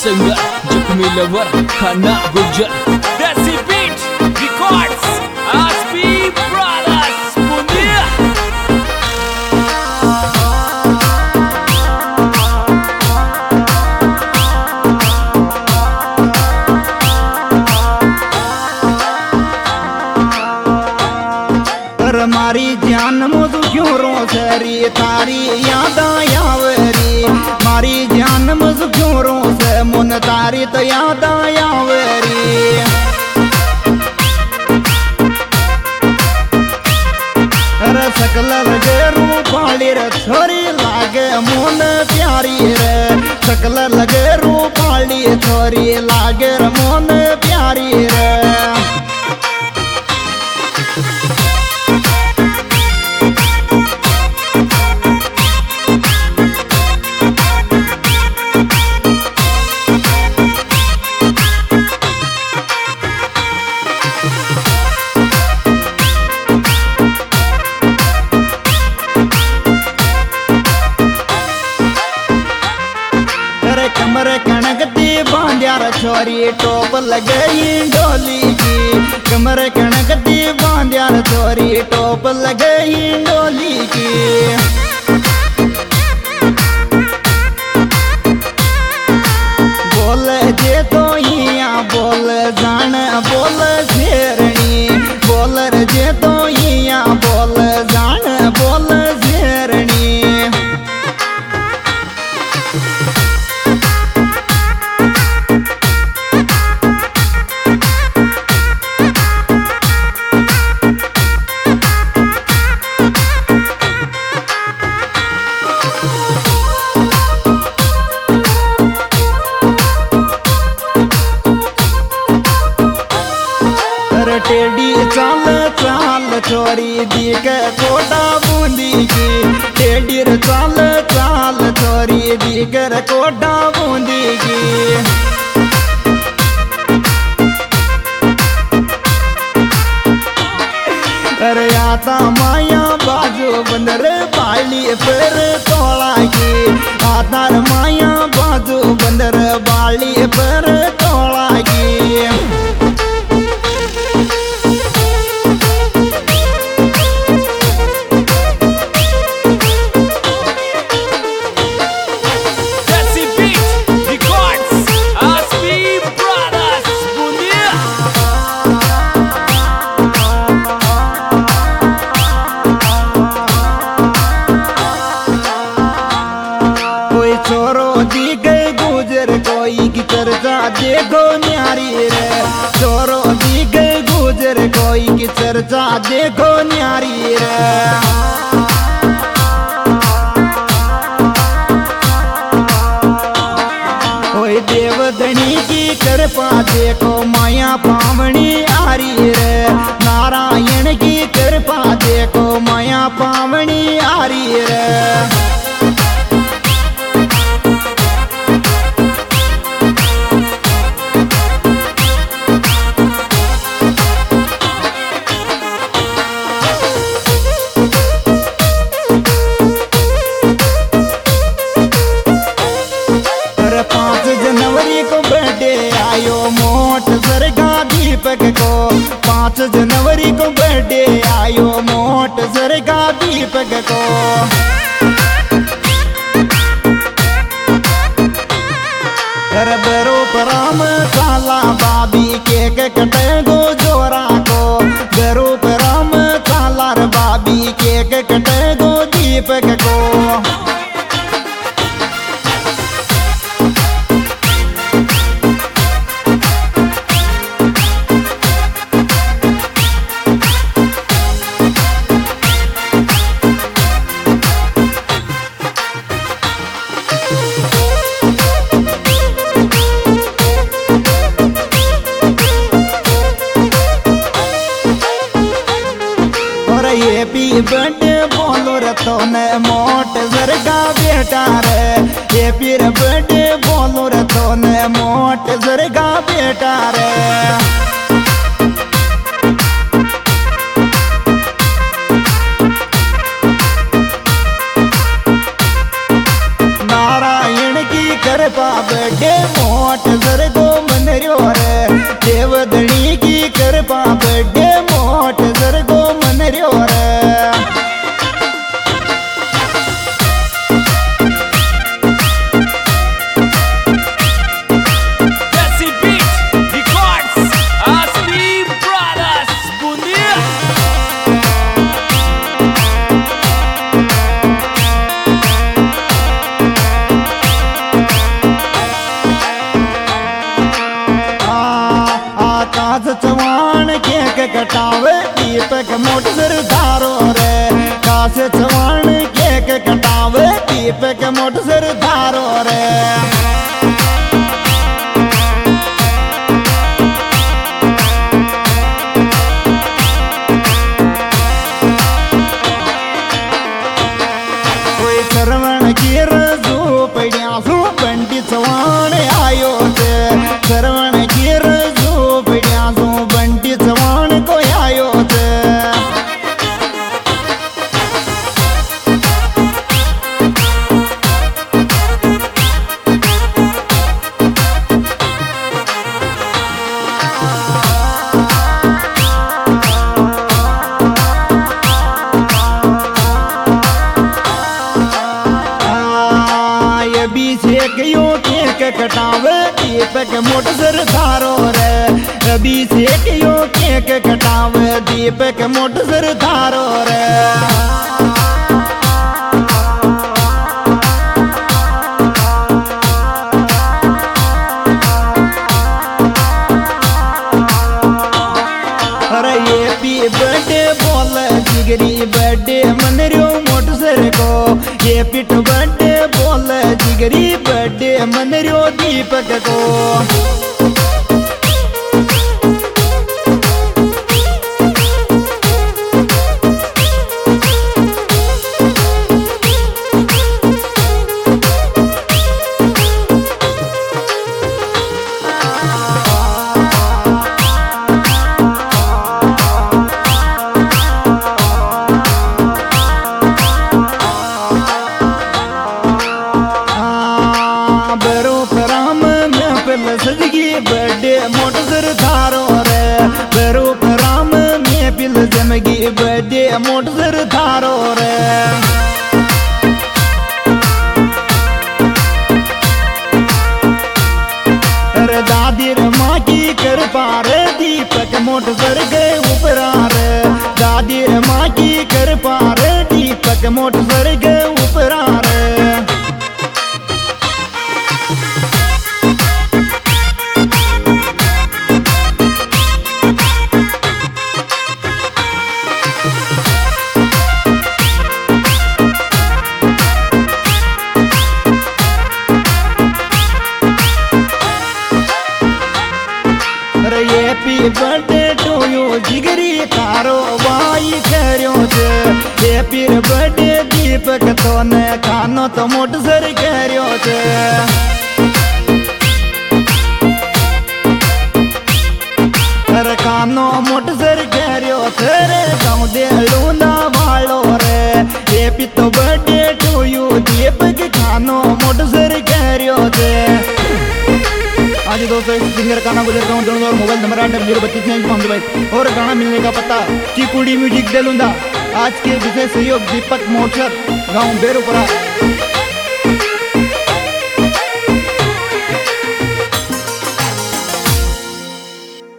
Singer जख्मी lover खाना गुजर देसी बीट रिकॉर्ड्स आसपी ब्रदर्स मुंदिया। मारी जान मुझ क्यों रोसरी तारी याद आयावरी मारी जान मुझ क्यों रोस मुन तारी तो याद आयावरी अरे सकल लगे रूपाली रे छोरी लागे मुन प्यारी रे सकल लगे रूपाली छोरी लागे मुन प्यारी रे कमर कणकती बांध्यार छोरी टोप लगई डोली की कमर कणकती बांध्यार छोरी टोप लगई डोली की बोल जे तो हिया बोल जान बोल शेरनी बोल जे तो हिया बोल जान बोल शेरनी टेढ़ी चाल चाल छोरी दीक कोटा बूंदी की टेढ़ी चाल चाल छोरी दीकर कोटा बूंदी की अरे आता माया बाजू बंदर बाली पर तोड़ा की आता माया बाजू बंदर बाली पर तोड़ा की की चर्चा देखो न्यारी रे चोरो दी गए गुजर कोई की चर्चा देखो न्यारी रे ओए देवधनी की कृपा देखो माया पावनी आरी रे नारायण की कृपा देखो माया पावनी आरी रे दीपक को 5 जनवरी को बर्थडे आयो मोट सरगा दीपक को बरो पराम काला बाबी केक कटे गो जोरा को बरो पराम काला बाबी केक कटे गो दीपक को हैप्पी बर्थडे बोलो रतो ने मोट सरगा बेटा रे हैप्पी बर्थडे बोलो रतो ने मोट सरगा बेटा रे नारायण की कृपा बर्थडे मोट दीपक मोट सर धारो रे। सरवण की रजू पड्या सो बंटी चव्हाण आयो थे। सरवण की रजू पड्या सो बंटी चव्हाण को आयो थे। यो केक कटावे दीपक मोट सर धारो रे। अभी से यो केक कटावे दीपक मोट सर धारो रे। अरे हैप्पी बर्थडे बोल जिगरी बर्थडे मन रो मोट सर को। हैप्पी बर्थडे बोल जिगरी बर्थडे मन रो दीपक को। सजगी बर्थडे मोट सर धारो रे। बरूप राम में पिल जमगी बर्थडे मोट सर धारो रे। अरे दादी माँ की कर पारे दीपक मोट सर गए ऊपरा रे। दादी माँ की कर पारे दीपक मोट सर गए ऊपरा रे। हैप्पी बर्थडे टू यू जिगरी तारो भाई करो थे। हैप्पी बर्थडे दीपक तो ने खानो तो मोट सर करो थे। अरे खानो मोट सर करो थे रे गाँव दे लूना वालो रे। हैप्पी तो बर्थडे टू यू दीपक खानो मोट सर करो थे। आज दोस्तों इस सिंगर गाना गुजर गाँव दोनों और मोबाइल नंबर 8 और गाना मिलने का पता चिकुड़ी म्यूजिक देलूंदा। आज के विशेष सहयोग दीपक मोटर गाँव बेरुपुरा।